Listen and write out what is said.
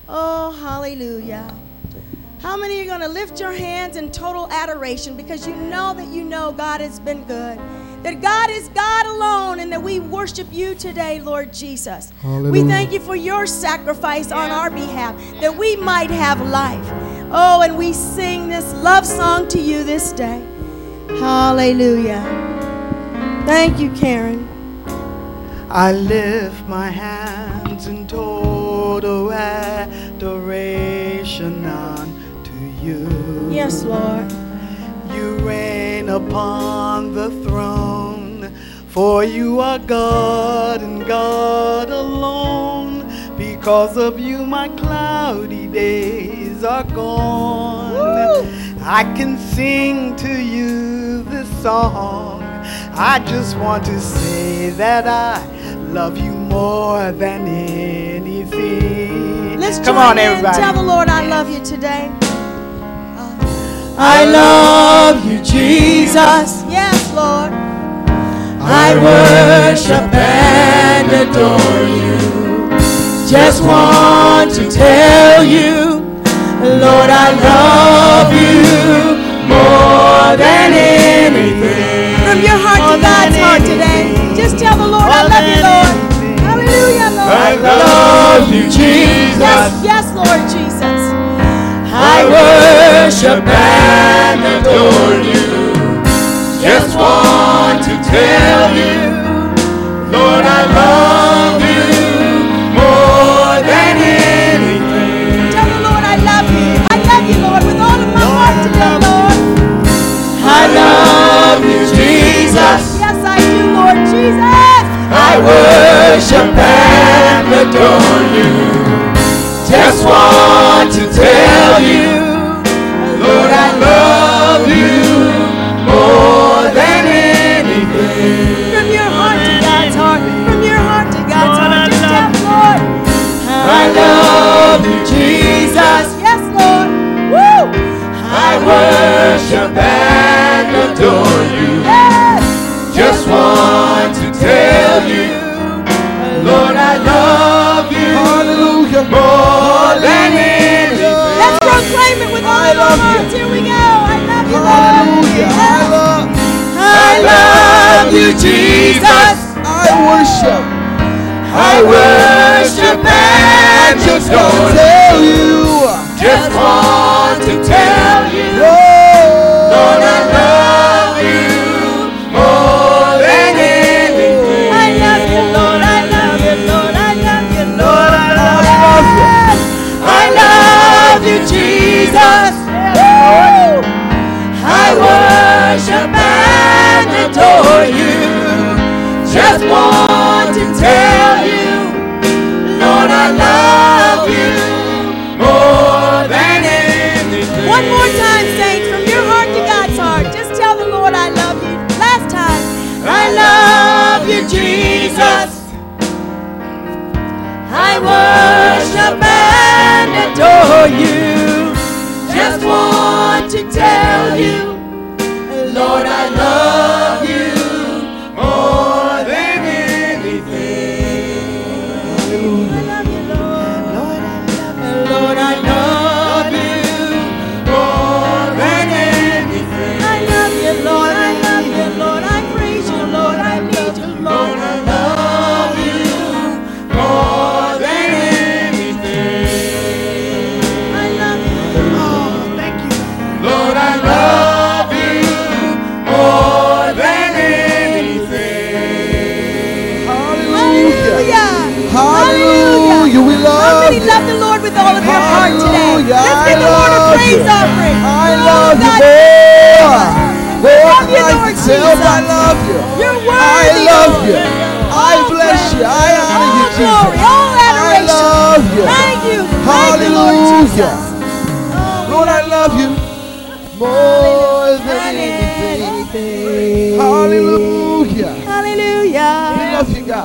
Oh, hallelujah. How many are going to lift your hands in total adoration because you know God has been good? That God is God alone and that we worship you today, Lord Jesus. Hallelujah. We thank you for your sacrifice on our behalf that we might have life. Oh, and we sing this love song to you this day. Hallelujah. Thank you, Karen. I lift my hands in total adoration unto you. Yes, Lord. You reign upon the throne, for you are God and God alone. Because of you, my cloudy days are gone. Woo! I can sing to you this song. I just want to say that I love you more than anything. Let's Come join on, in. everybody. Tell the Lord I love you today. I love you, Jesus. Yes, Lord. I worship and adore you. Just want to tell you, Lord, I love you more than anything. From your heart to God's heart today. Just tell the Lord I love you, Lord. Hallelujah, Lord. I love you, Jesus. Yes, yes, Lord Jesus. I worship and adore you. Just want to tell you, Lord, I love you more than anything. Tell the Lord I love you. I love you, Lord, with all of my heart today, Lord. I love you, Jesus. Yes, I do, Lord Jesus. I worship and adore you. Just want to tell you, Lord, I love you more than anything. From your heart to God's heart. From your heart to God's heart. Just tell the Lord. I love you, Jesus. Yes, Lord. Woo! I worship and adore you. Yes. Just want to tell you, Lord, I love you. Hallelujah. More than anything. Let's proclaim it with all of our hearts. Here we go. I love you, Lord. Hallelujah. Yes. I love you, Jesus. I worship. I worship and Just adore want to you. tell you. Just want to tell you, Lord, I love you more than anything. I love you, Lord. I love you, Lord. I love you, Lord. I love you. I love you, Jesus. Woo! I worship and adore you. Just want to tell you, Lord, I love you more than anything. One more time, saints, from your heart to God's heart. Just tell the Lord I love you. Last time. I love you, Jesus. I worship and adore you. Just want to tell you, Lord, I love you more than anything. I love you, Lord. Lord, I love you more than anything. I love you, Lord. I love you, Lord. I praise you, Lord. I need you, Lord. Lord, I love you more than anything. I love you. Oh, thank you. Lord, I love you more than anything. Hallelujah. Hallelujah. We How love many you. love the Lord with all of your heart today? Hallelujah. Let's give the I Lord a love praise you. offering. I Oh, love you God. more. More love than you, life Lord itself. Jesus. I love you. You're I worthy, love Lord. you. I bless you. I honor you, All glory, Jesus. all I adoration. love you. Thank you. Thank you, Lord Hallelujah. Jesus. Oh, Lord, I love you more than anything. Hallelujah. Hallelujah. We love you, God.